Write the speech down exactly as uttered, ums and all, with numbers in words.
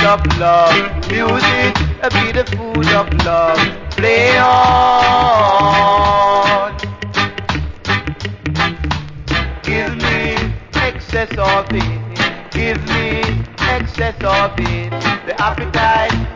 of love. Music be the food of love. Play on. Give me excess of it. Give me excess of it. The appetite